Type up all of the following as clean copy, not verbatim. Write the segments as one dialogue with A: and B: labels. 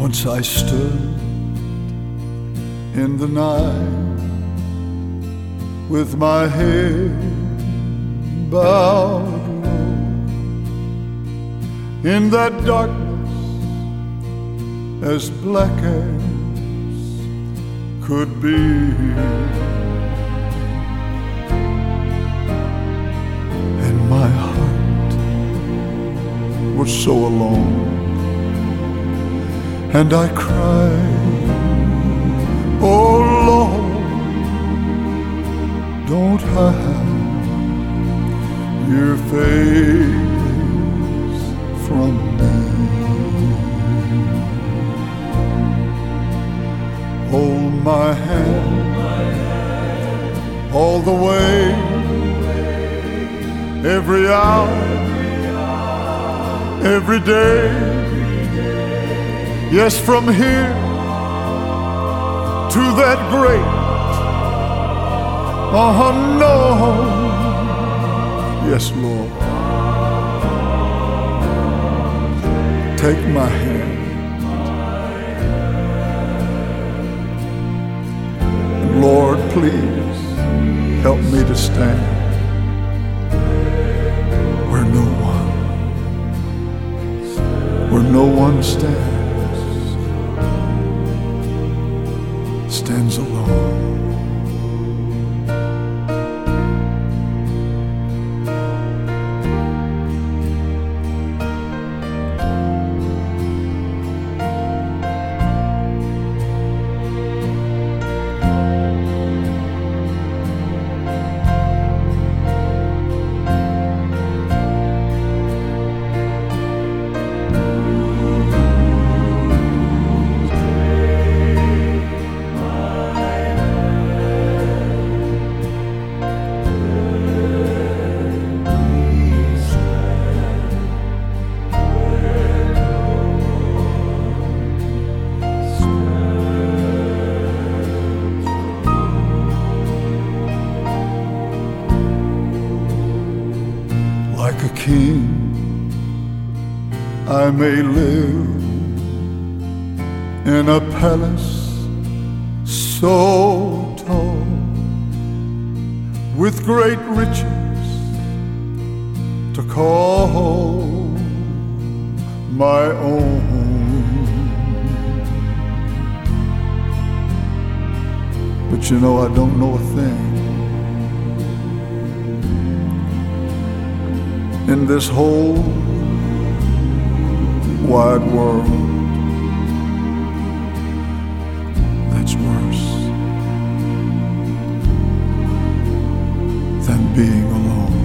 A: Once I stood in the night with my head bowed low, in that darkness as black as could be. And my heart was so alone, and I cried, oh Lord, don't hide your face from me. Hold my hand all the way, every hour, every day. Yes, from here to that great unknown. Yes, Lord, take my hand. Lord, please help me to stand where no one stands alone. Like a king, I may live in a palace so tall, with great riches to call my own. But you know, I don't know a thing in this whole wide world that's worse than being alone.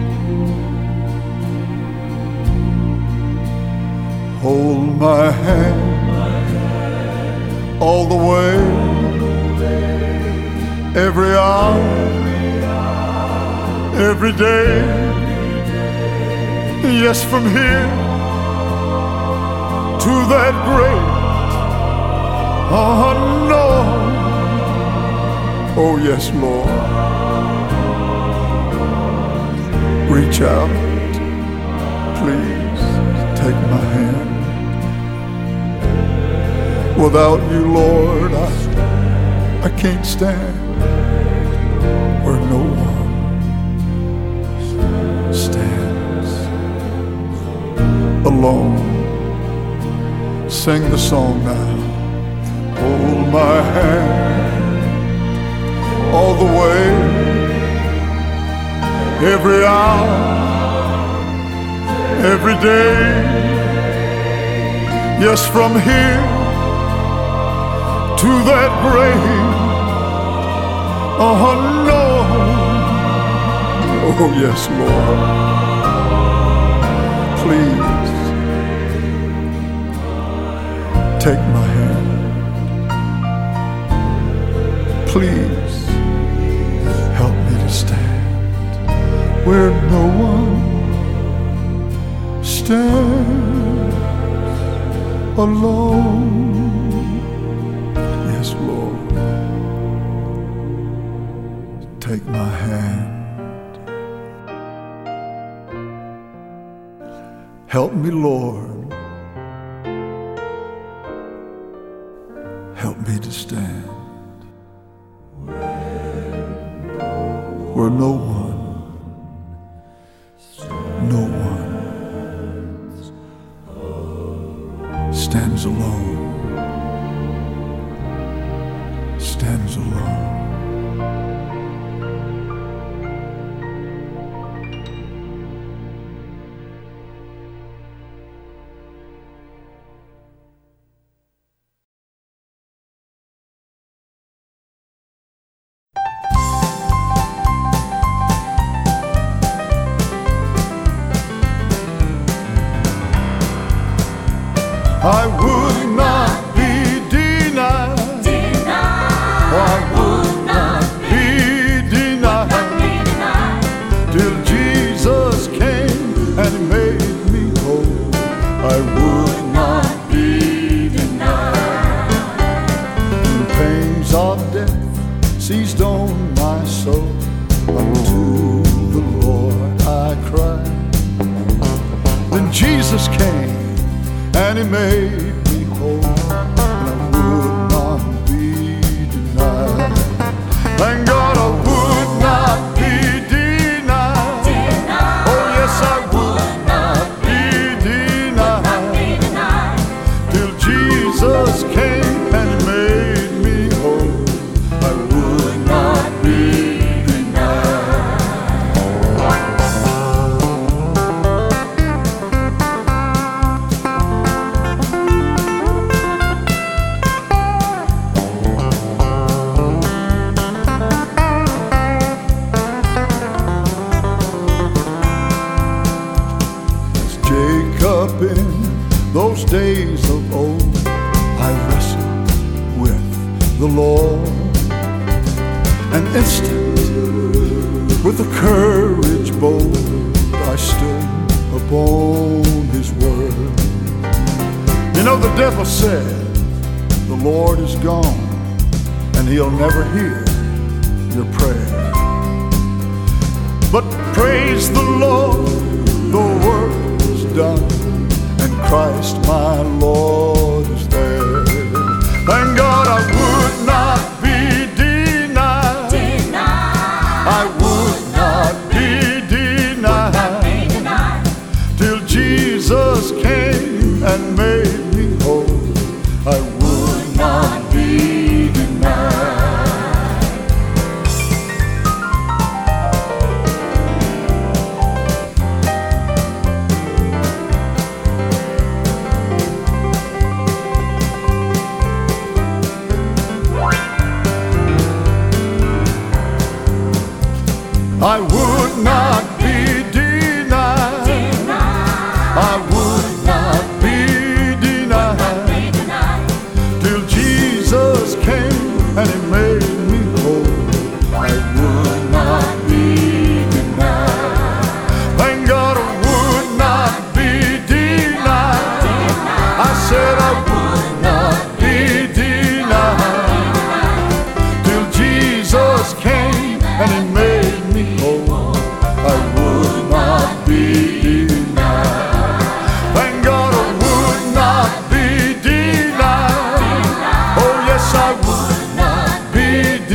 A: Hold my hand all the way, every hour, every day. Yes, from here to that great unknown. Oh yes, Lord, reach out, please take my hand. Without you, Lord, I can't stand where no one stands alone. Sing the song now. Hold my hand all the way, every hour, every day. Yes, from here to that great unknown. Oh yes, Lord, please take my hand. Please help me to stand where no one stands alone. Yes, Lord, take my hand. Help me, Lord, me to stand where no one stands alone, stands alone. I would not be denied. I would not be denied till Jesus came and He made me whole. I would not be denied. The pains of death seized on my soul. Unto the Lord I cried. Then Jesus came and He made me whole, and I would not be denied. Thank God I would not be denied. Oh yes, I would not be denied till Jesus came and He made me whole. I would not be in those days of old, I wrestled with the Lord. An instant, with a courage bold, I stood upon His word. You know, the devil said, the Lord is gone, and He'll never hear your prayer. But praise the Lord, the work is done, and Christ my Lord is there. Thank God I would not be denied. I would not be denied till Jesus came and made me whole. I would not be denied. I would not be denied. I would not be denied till Jesus came and He made me whole. I would not be denied. Thank God I would not be denied. I said I would not be denied till Jesus came and He made me whole. I would not be denied. Thank God I would not be denied. Oh yes, I would not be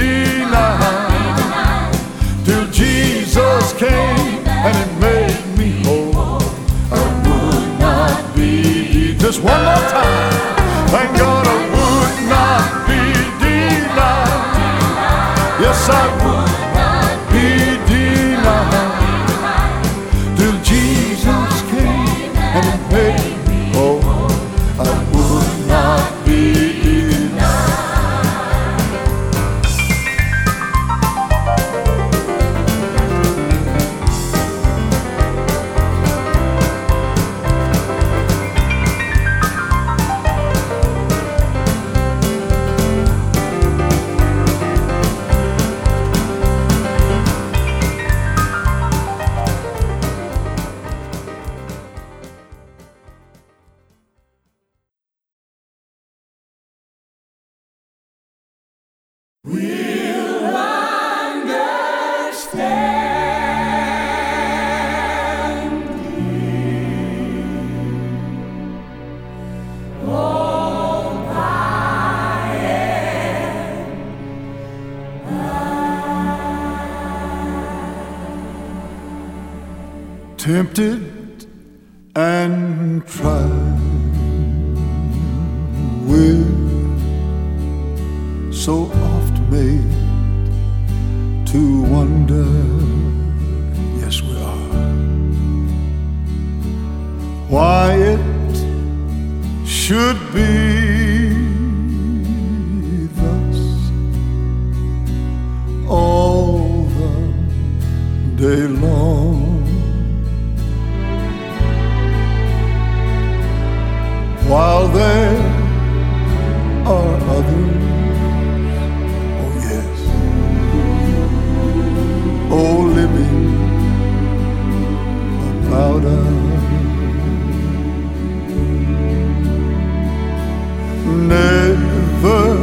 A: denied till Jesus came and He made me whole. I would not be denied. Just one more time. Thank God I would not be denied. Yes, I would be denied till Jesus came and He made me whole. I would not be denied. We'll understand all by tempted and tried, we're so oft made to wonder, yes we are, why it should be thus all the day long. While there are others, oh yes, oh living about us, never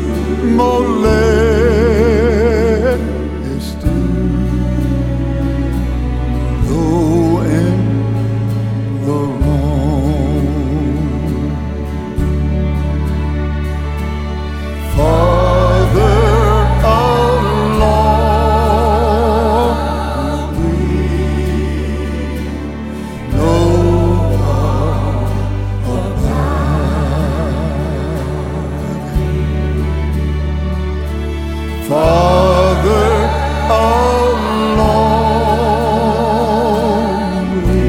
A: molested, though in the wrong. Farther along we know farther along we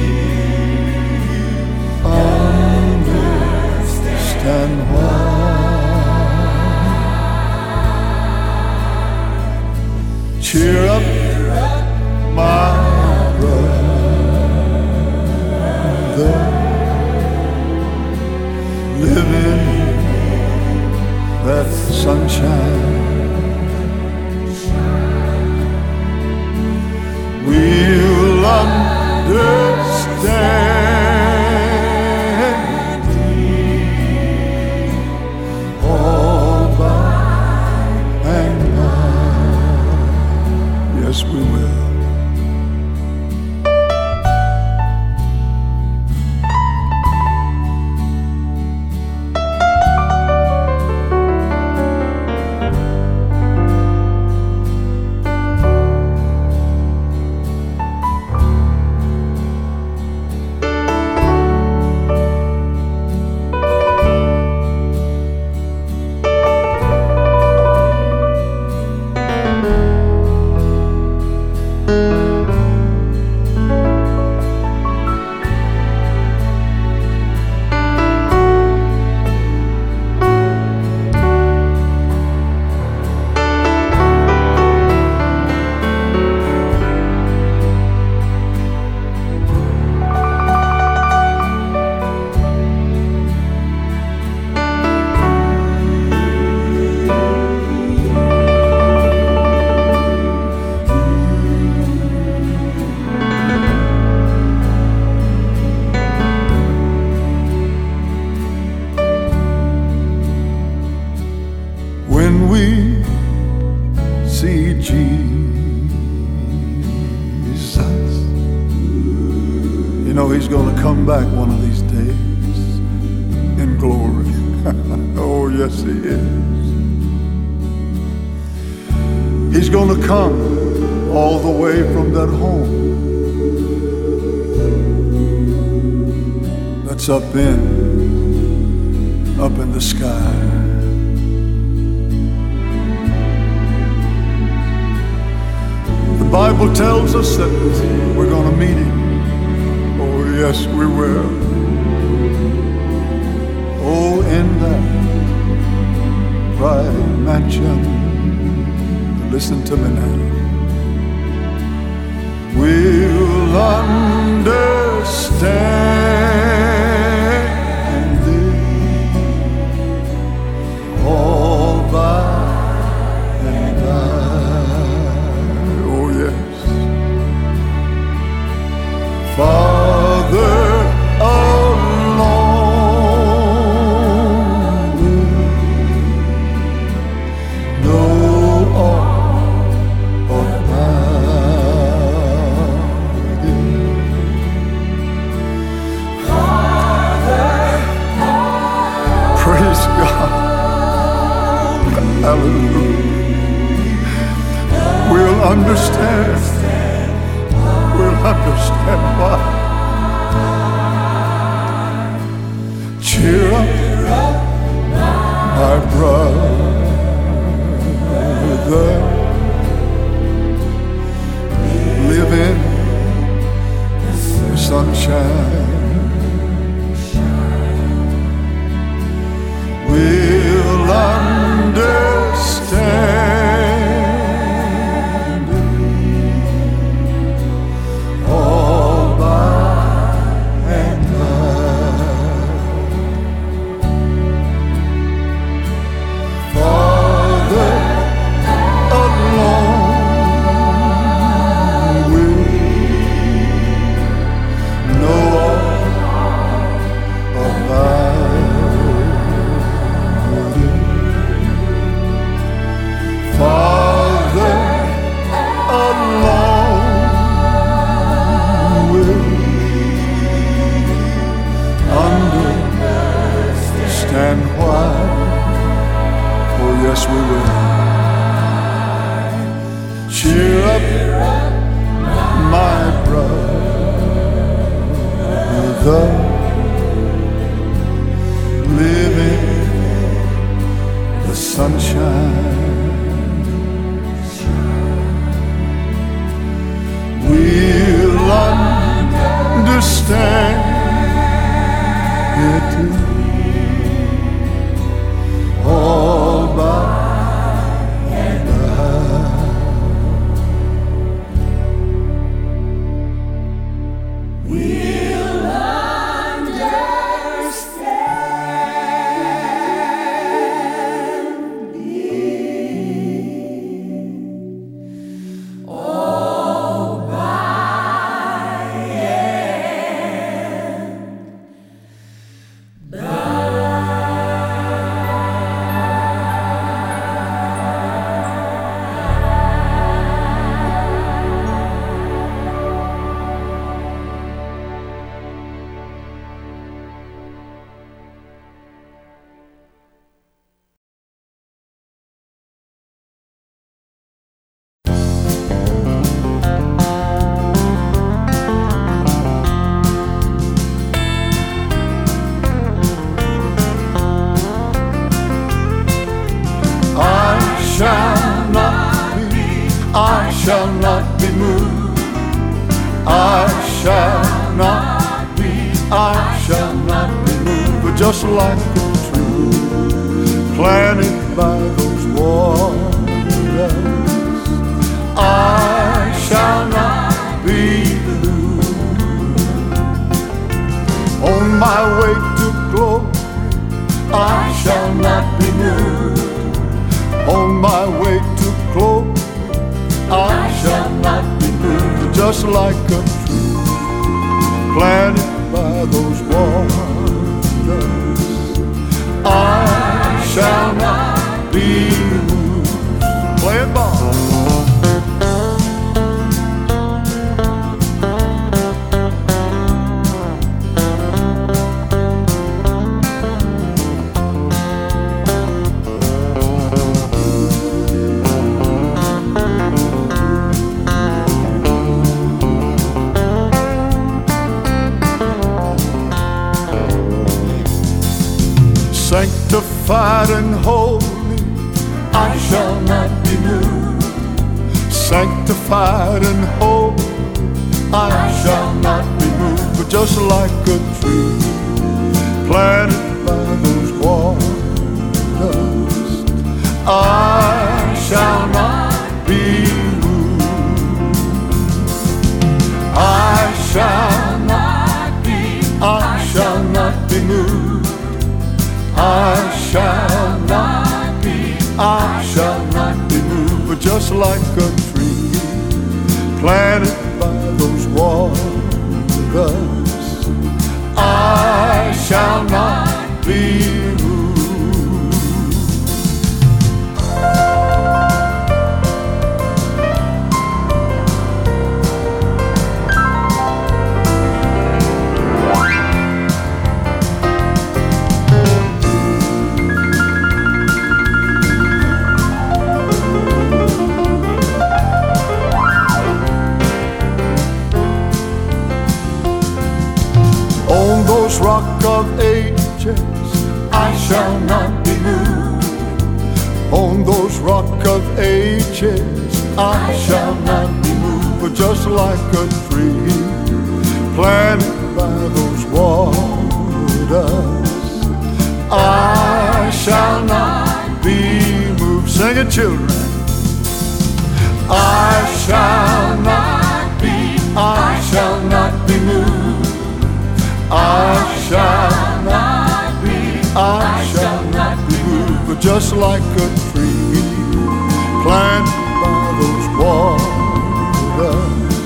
A: understand why. Cheer up, my brother, live in that sunshine. We'll understand all by and by. Yes, we will. When we see Jesus, you know he's going to come back one of these days in glory. Oh, yes, he is. He's going to come all the way from that home that's up in the sky. The Bible tells us that we're going to meet him. Oh, yes, we will. Oh, in that bright mansion. Listen to me now. We'll understand this all by and by. Oh, yes. Father alone will know all about it. Praise God. Hallelujah. We'll understand. We'll understand why. Cheer up, my brother. Live in the sunshine. We'll understand all by and by. Father alone will know all about. Father alone will understand why. Oh yes, we will. Cheer up, my brother. Live in the sunshine. We'll understand it all by and by. We'll understand it all by and by. I shall not be moved. I shall not be moved. But just like a tree planted by those waters, I shall not be moved. On my way to glory, I shall not be moved. On my way to glory, I shall not be moved. Just like a tree planted by those waters, I shall not be moved. Play it, ball. Sanctified and holy, I shall not be moved. Sanctified and holy, I shall not be moved. But just like a tree planted by those waters, I shall not be moved. I shall not be moved. I shall not be moved. But just like a tree planted by those waters, I shall not be moved. ages, I shall not be moved. On those rock of ages, I shall not be moved. But just like a tree planted by those waters, I shall not be moved. Sing it, children. I shall not be moved. I shall not be moved. But just like a tree planted by those waters,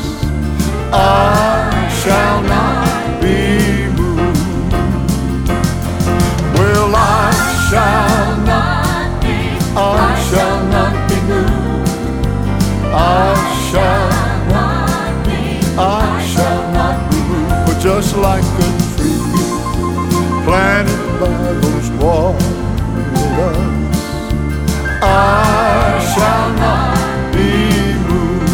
A: I shall not be moved. Well, I shall not be moved. I shall not be moved. But just like a tree planted by those waters, I shall not be moved.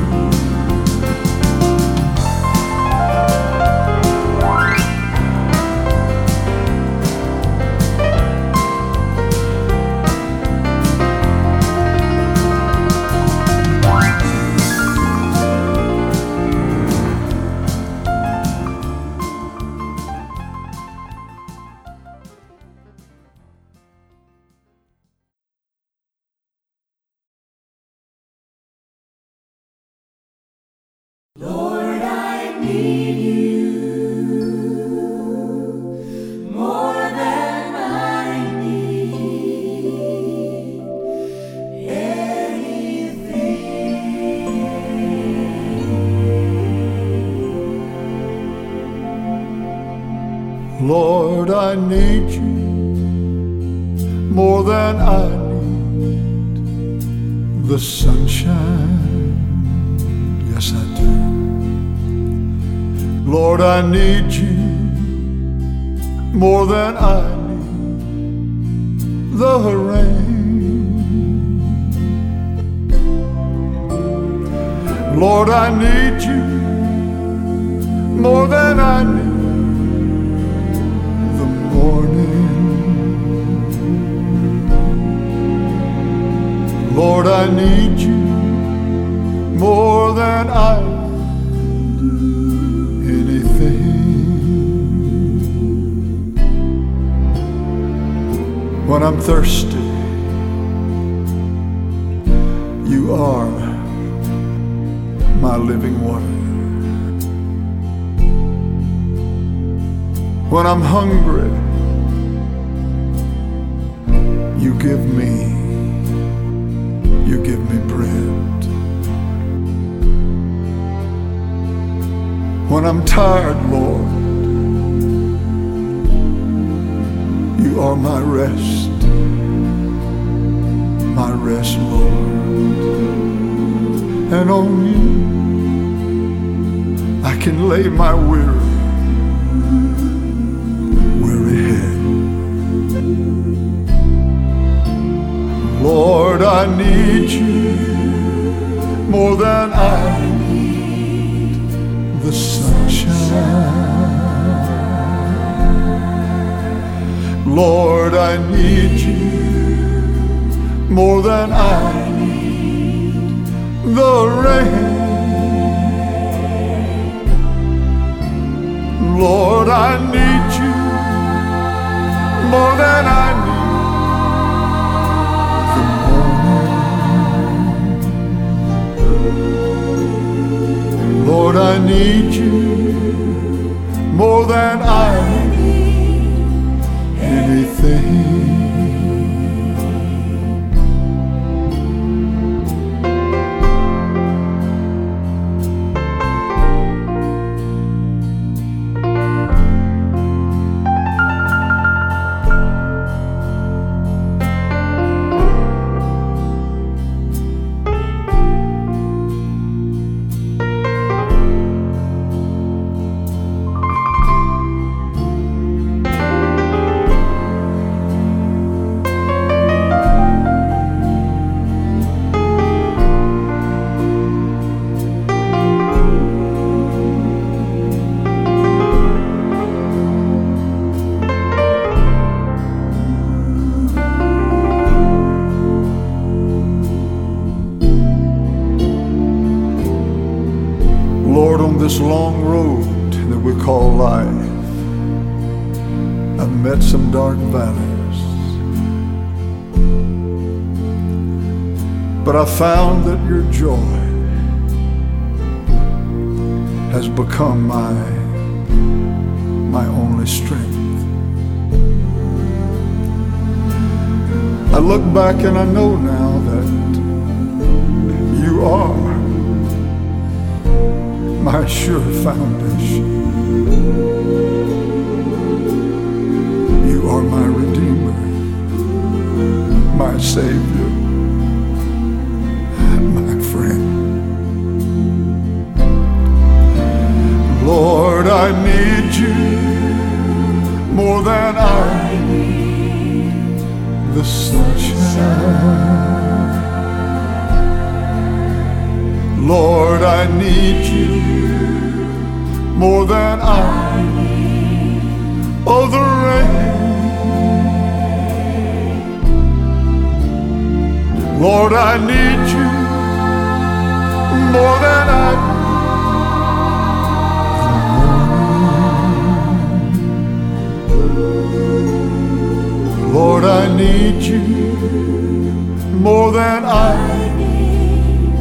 B: Lord, I need you more than I need anything.
A: Lord, I need you more than I need the sunshine. Yes, I do. Lord, I need you more than I need the rain. Lord, I need you more than I need the morning. Lord, I need you more than I anything. When I'm thirsty, you are my living water. When I'm hungry, you give me bread. When I'm tired, Lord, you are my rest, Lord. And on you I can lay my weary head. Lord, I need you more than I need the sunshine. Lord, I need you more than I need the rain. Lord, I need you more than I need the morning. Lord, I need you more than I need anything. along this long road that we call life, I've met some dark valleys, but I found that your joy has become my only strength. I look back and I know now that you are my sure foundation. You are my Redeemer, my Savior, my friend. Lord, I need you more than I need the sunshine. Lord, I need you more than I need the rain. Lord, I need you more than I need. Lord, I need you more than I need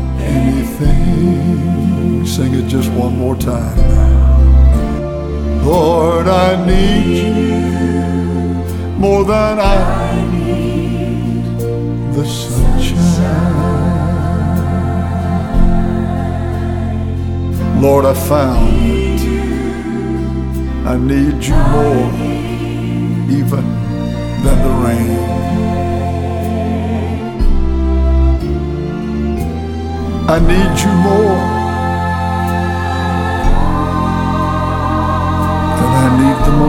A: anything. Sing it just one more time now. Lord, I need you more than I need the sunshine. Lord, I found that I need you more even than the rain. I need you more than I need the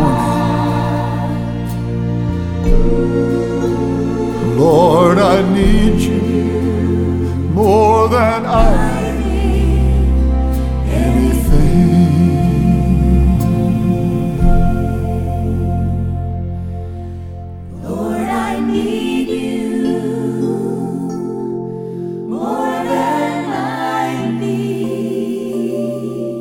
A: morning. Lord, I need you more than I need anything.
B: Lord, I need you more than I need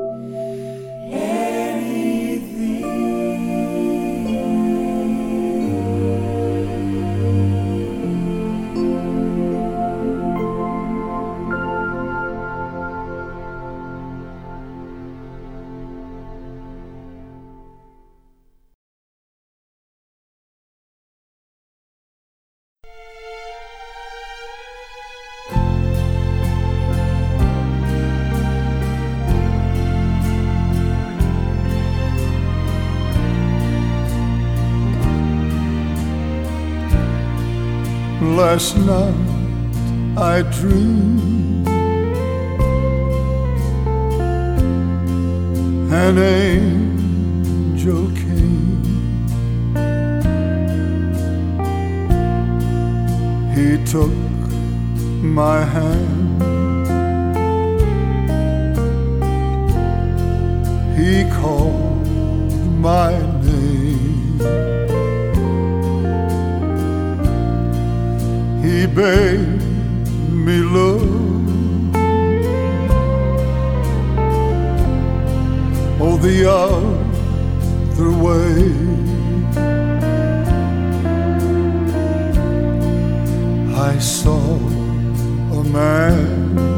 A: Last night I dreamed an angel came. He took my hand. He called my name. He bade me look the other way. I saw a man,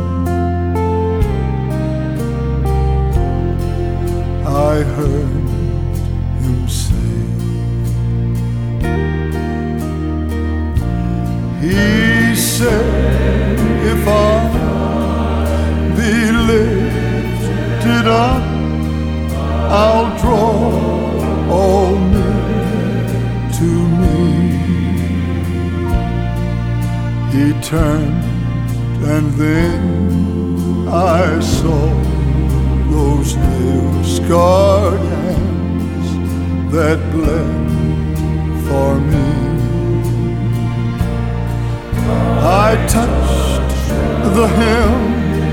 A: I heard him say, he said, if I be lifted up, I'll draw all men to me. He turned and then I saw those nail-scarred hands that bled for me. I touched the hem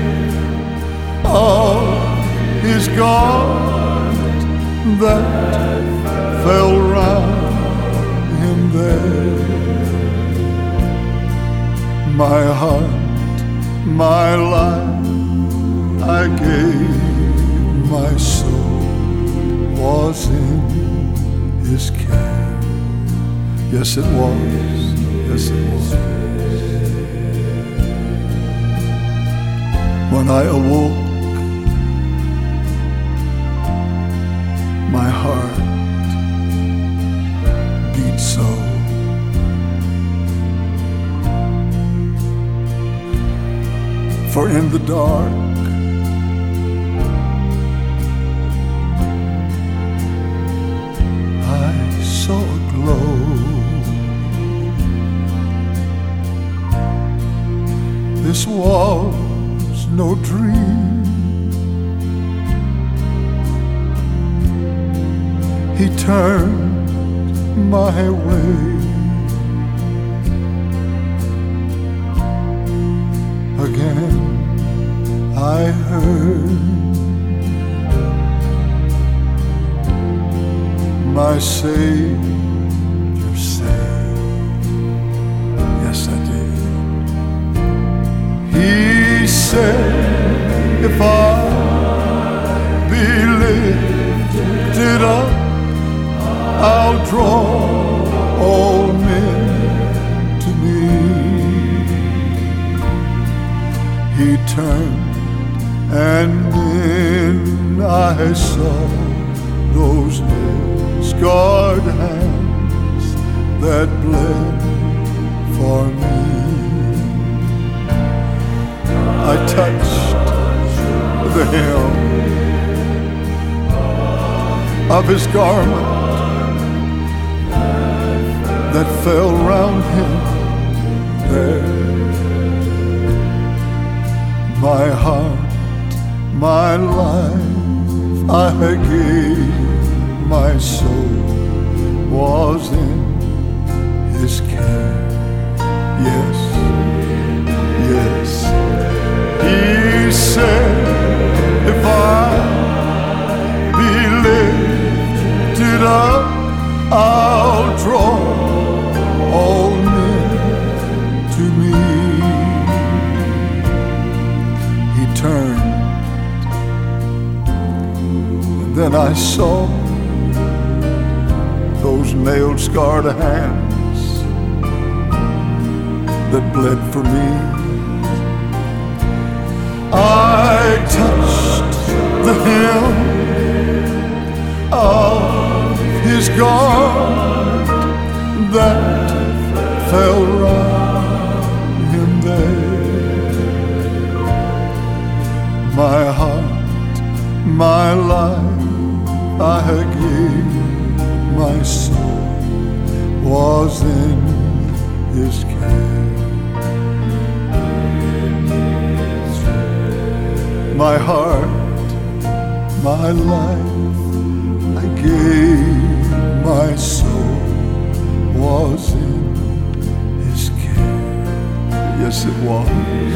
A: of his garment that fell round him there. My heart, my life, I gave my soul was in His care. Yes, it was. Yes, it was. When I awoke, my heart beat so. For in the dark I saw a glow. This was no dream. He turned my way. Again I heard my Savior say, yes, I did. He said, if I be lifted up, I'll draw all men to me. He turned and then I saw those scarred hands that bled for me. I touched the hem of His garment that fell round Him there. My heart, my life, I gave. My soul was in His care. Yes, yes. He said, if I be lifted up, I'll draw all men to me. He turned, and then I saw those nailed, scarred hands that bled for me. I touched the hem of His garment that fell round Him there. My heart, my life, I gave. My soul was in His care. My heart, my life, I gave. My soul was in His care. Yes, it was.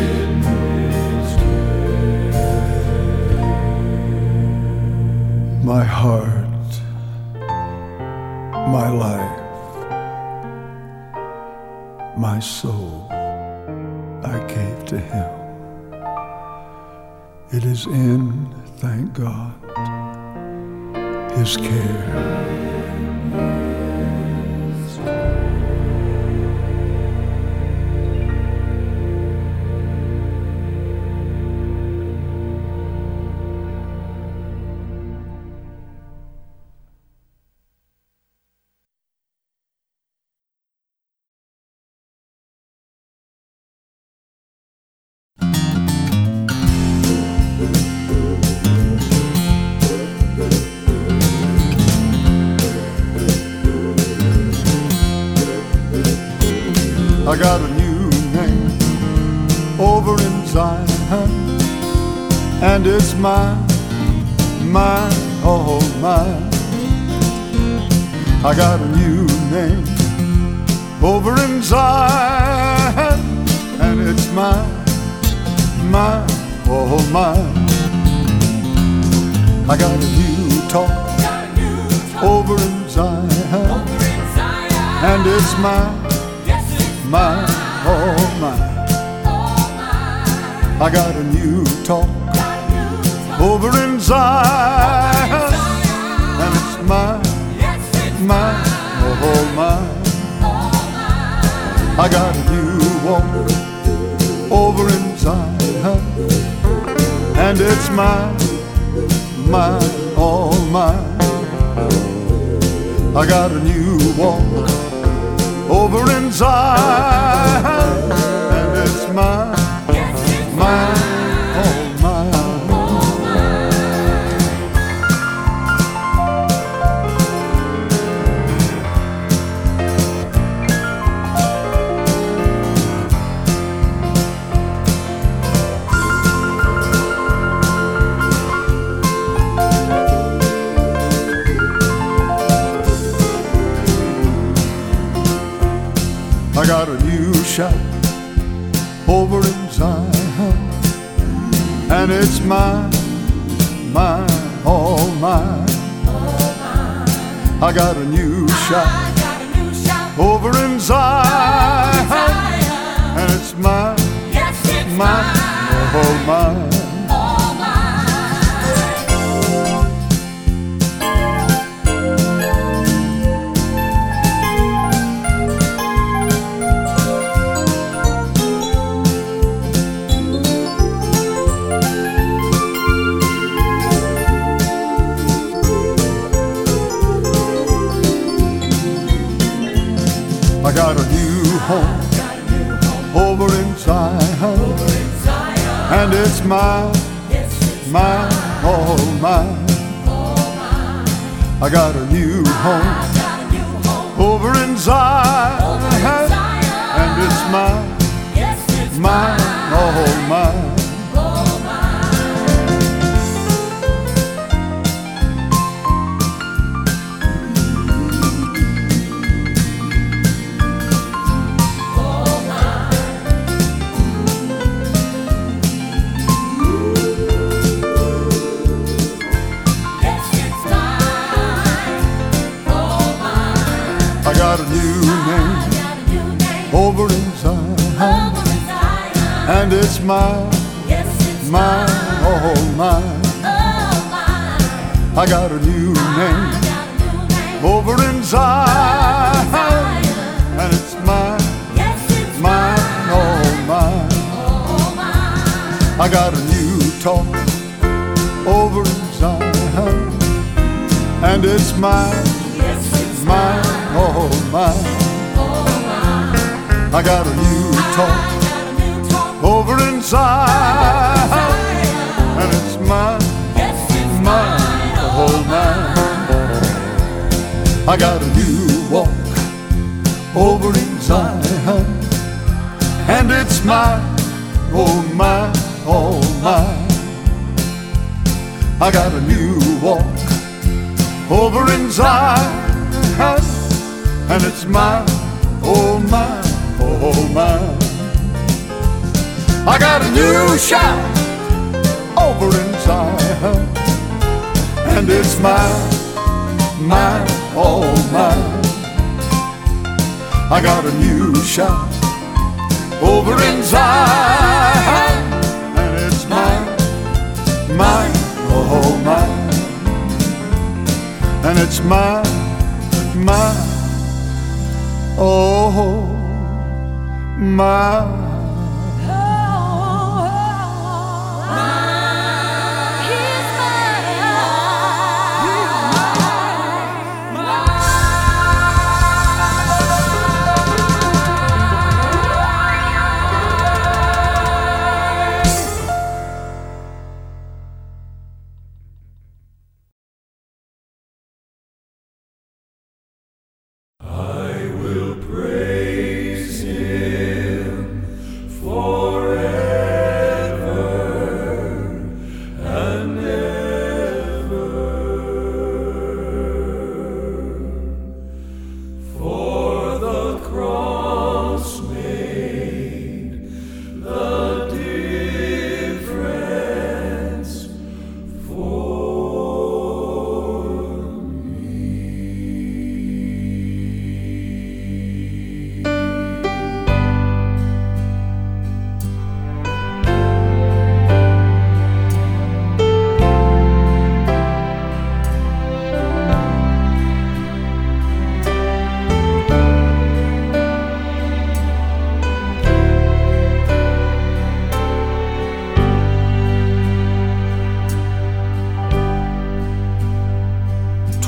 A: My heart, my life, my soul, I gave to Him. It is in, thank God, His care. I got a new name over in Zion, and it's mine, mine, oh mine. I got a new name over in Zion, and it's mine, mine, oh mine. I got a new talk over in Zion, and it's mine, mine, oh mine. I got a new talk Zion, and it's mine, mine, all mine. I got a new walk over in Zion, and it's mine, mine, all mine. I got a new walk over in Zion, and it's mine, mine, all mine. I got a new shop over in Zion, and it's mine, mine, all mine. I got a new shop over in Zion, and it's mine, mine, all mine. I got a new home over in Zion, and it's mine, mine, all mine. I got a new home over in Zion, and it's mine, mine, all mine. I got a new name over in Zion, and it's mine, mine, all mine. I got a new name over in Zion, and it's mine, mine, all mine. I got a new talk over in Zion, and it's mine, mine, all mine. I got a new talk over in Zion, and it's mine, mine, all mine. I got a new walk over in Zion, and it's mine, oh mine, all mine. I got a new walk over in Zion, and it's mine, oh mine, oh mine. I got a new shop over in Zion, and it's mine, mine, oh mine. I got a new shop over in Zion, and it's mine, mine, oh mine. And it's mine, mine, oh mine.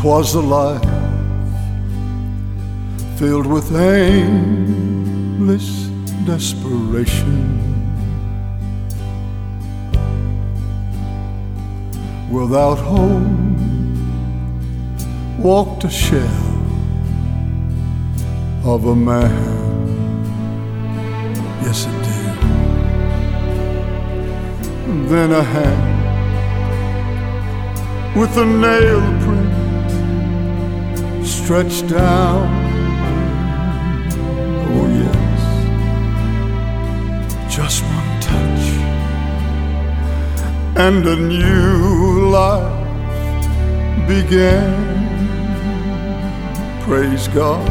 A: 'Twas a life filled with aimless desperation, without hope, walked a shell of a man. Yes, it did. And then a hand with a nail print stretched down. Oh yes, just one touch and a new life began. Praise God.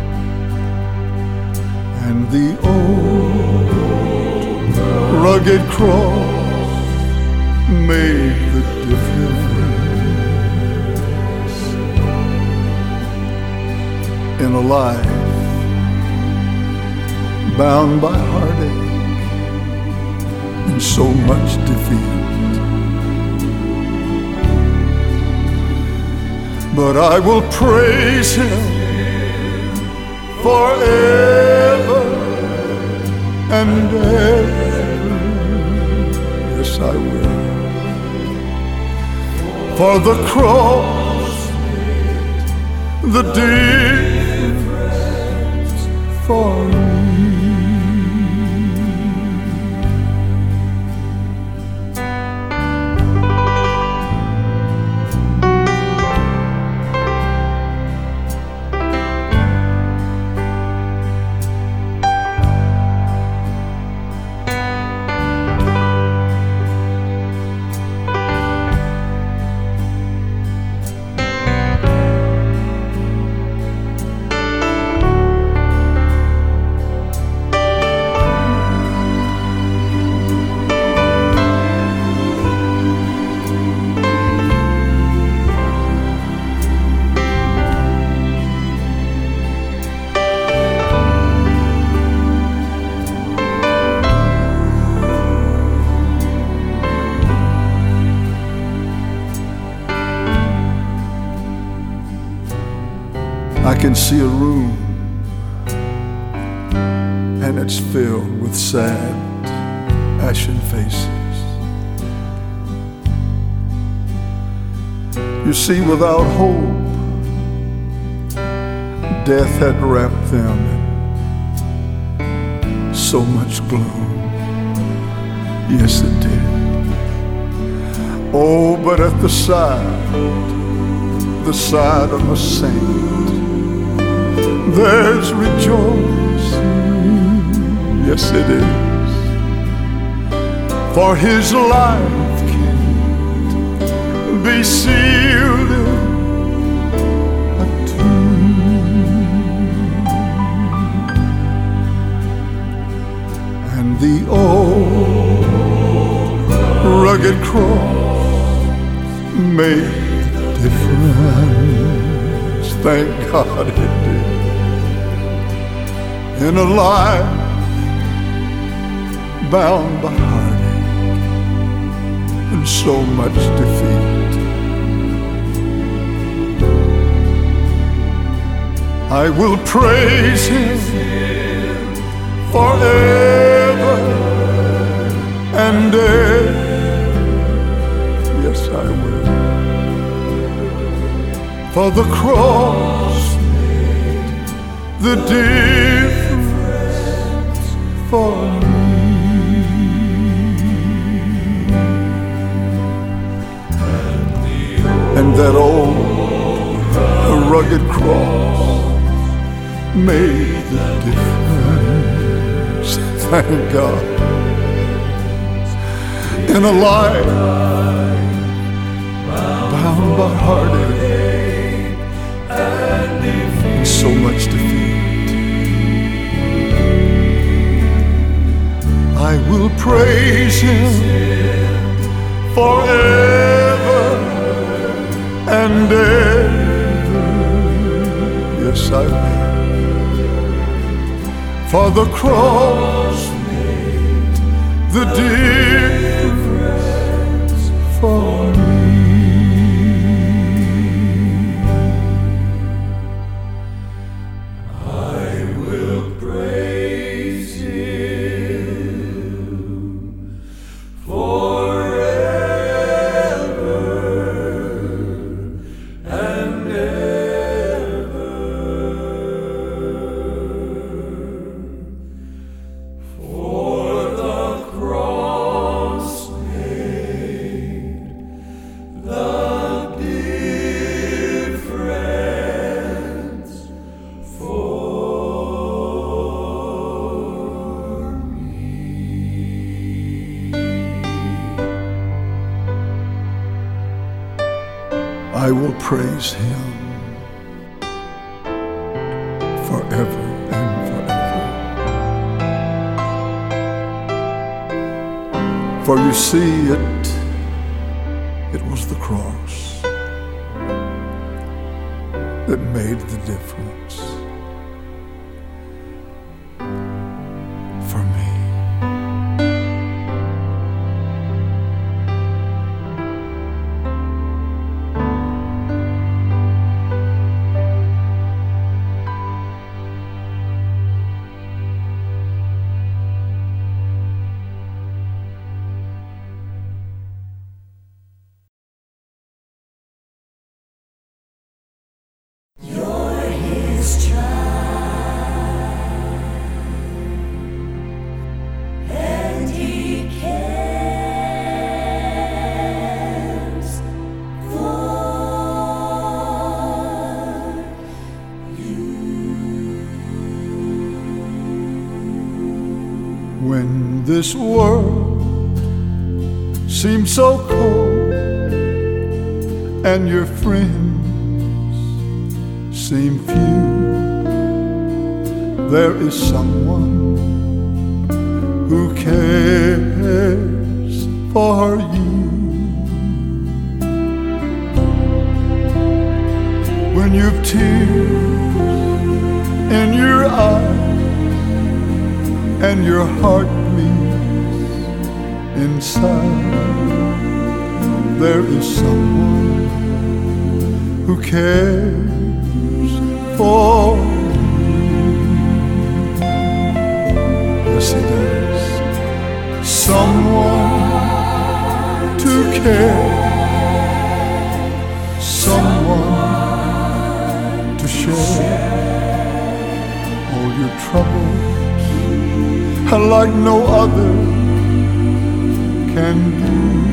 A: And the old rugged cross made the difference in a life bound by heartache and so much defeat. But I will praise Him forever and ever. Yes, I will. For the cross, the difference for me. I can see a room and it's filled with sad, ashen faces. You see, without hope, death had wrapped them in so much gloom. Yes, it did. Oh, but at the side of a saint, there's rejoicing. Yes, it is. For his life can't be sealed in a tomb. And the old rugged cross made the difference. Thank God it did. In a life bound by heartache and so much defeat, I will praise Him forever and ever. Yes, I will. For the cross made the difference for me. And that old rugged cross made the difference. Thank God. In a life bound by heartache and so much defeat, I will praise Him forever and ever. Yes, I will. For the cross made the difference for me. I will praise him forever and forever. For you see, it was the cross that made the difference for me. When this world seems so cold and your friends seem few, there is someone who cares for you. When you've tears in your eyes and your heart bleeds inside, there is someone who cares for you. Yes, he does. Someone to care, someone to share all your troubles like no other can do.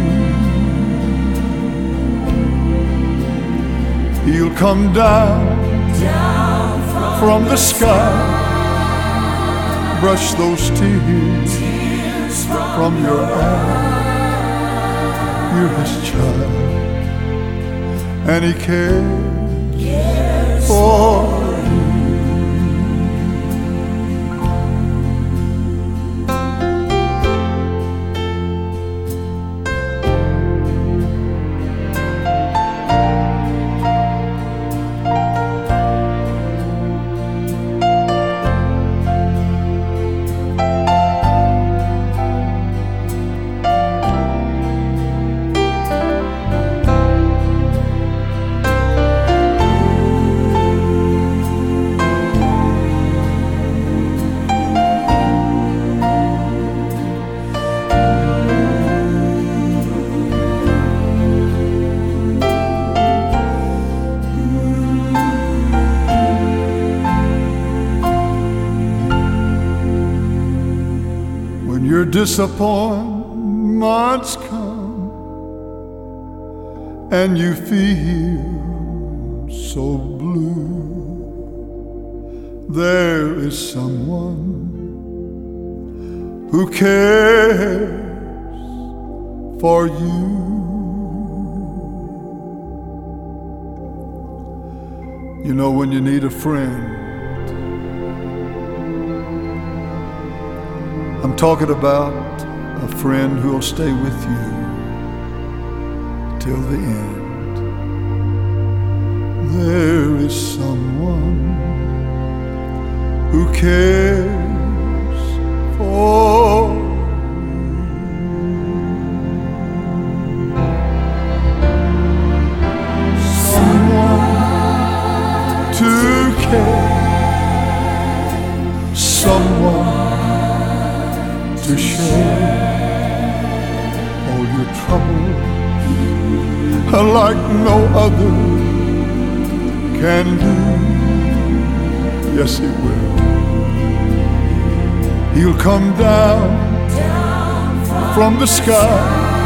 A: He'll come down from the sky, brush those tears from your eyes. You're his child, and he cares for you. Your disappointments come and you feel so blue, there is someone who cares for you. You know, when you need a friend, I'm talking about a friend who'll stay with you till the end. There is someone who cares for you. Someone to care, someone to share all your troubles like no other can do. Yes, he will. He'll come down from the sky,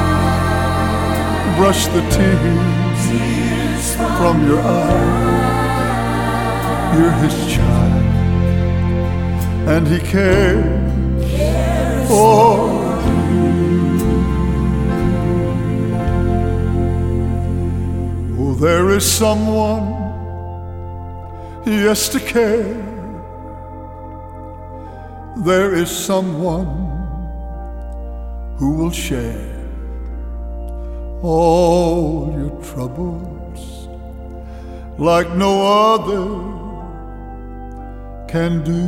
A: brush the tears from your eyes. You're his child, and he cares for you. Oh, there is someone, yes, to care. There is someone who will share all your troubles like no other can do.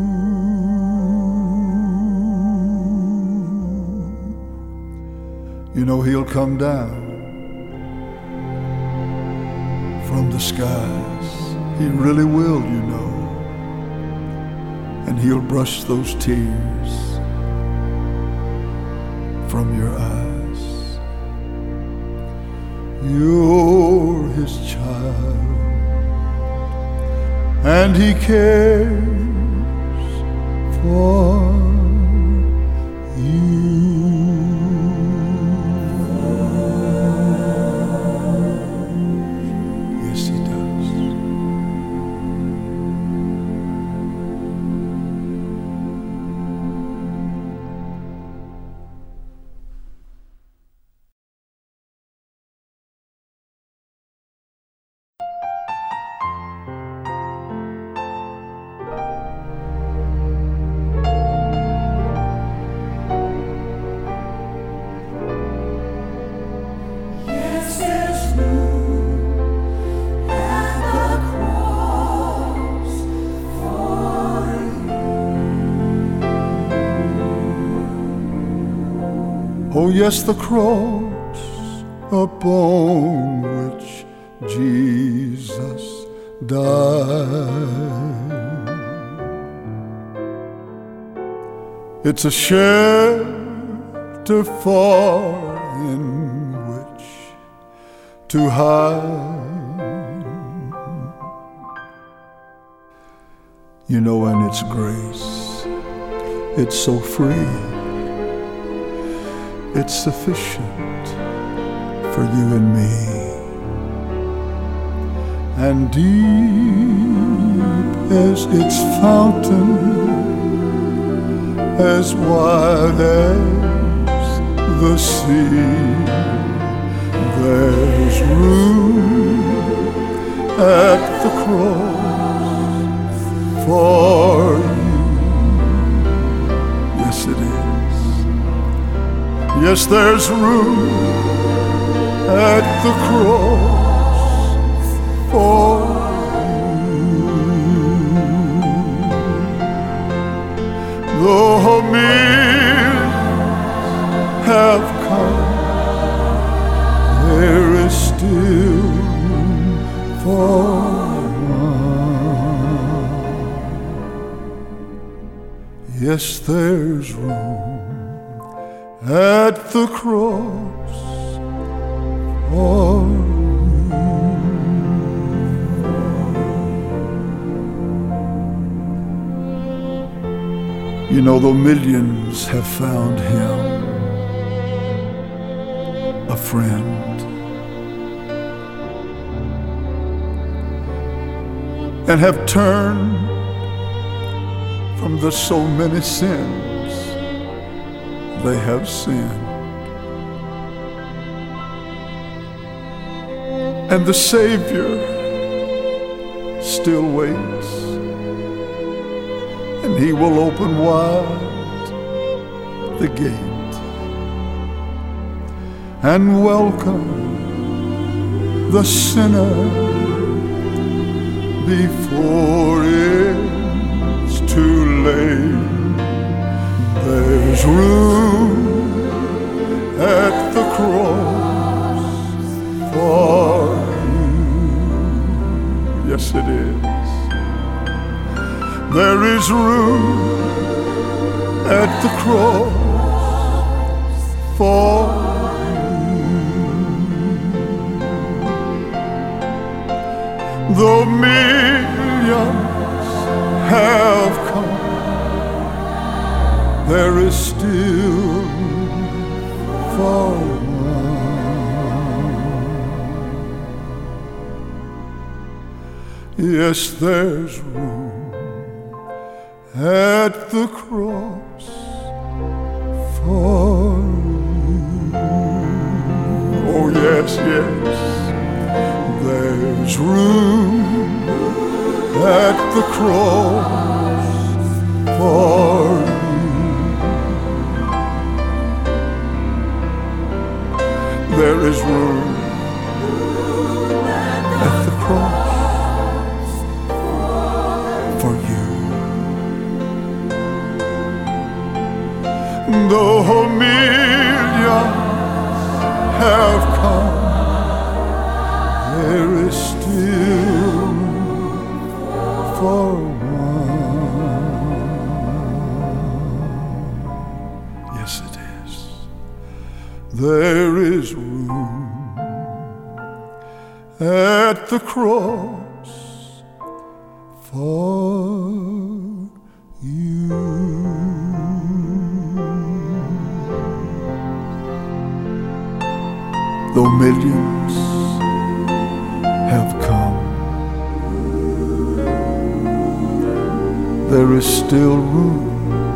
A: You know he'll come down from the skies. He really will, you know. And he'll brush those tears from your eyes. You're his child, and he cares for you. Yes, he does. Oh, yes, the cross upon which Jesus died. It's a shelter far in which to hide. You know, and it's grace, it's so free. It's sufficient for you and me. And deep as its fountain, as wide as the sea, there's room at the cross for you. Yes, it is. Yes, there's room at the cross for you. Though millions have come, there is still room for one. Yes, there's room at the cross for you. You know, though millions have found him a friend, and have turned from the so many sins they have sinned, and the Savior still waits, and he will open wide the gate and welcome the sinner before it's too late. There's room at the cross for you. Yes, it is. There is room at the cross for you. Though millions have come, there is still for one. Yes, there's room at the cross for you. Oh, yes, yes, there's room at the cross for you. There is room at the cross for you. Though millions have come, there is still for one. Yes, it is. There is room at the cross for you. Though millions have come, there is still room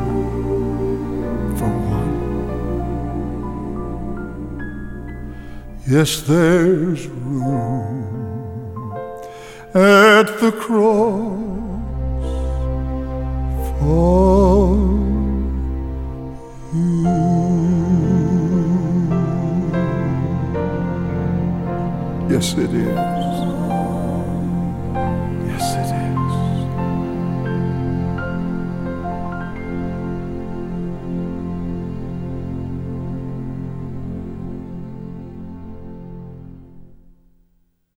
A: for one. Yes, there's room at the cross for you. Yes, it is.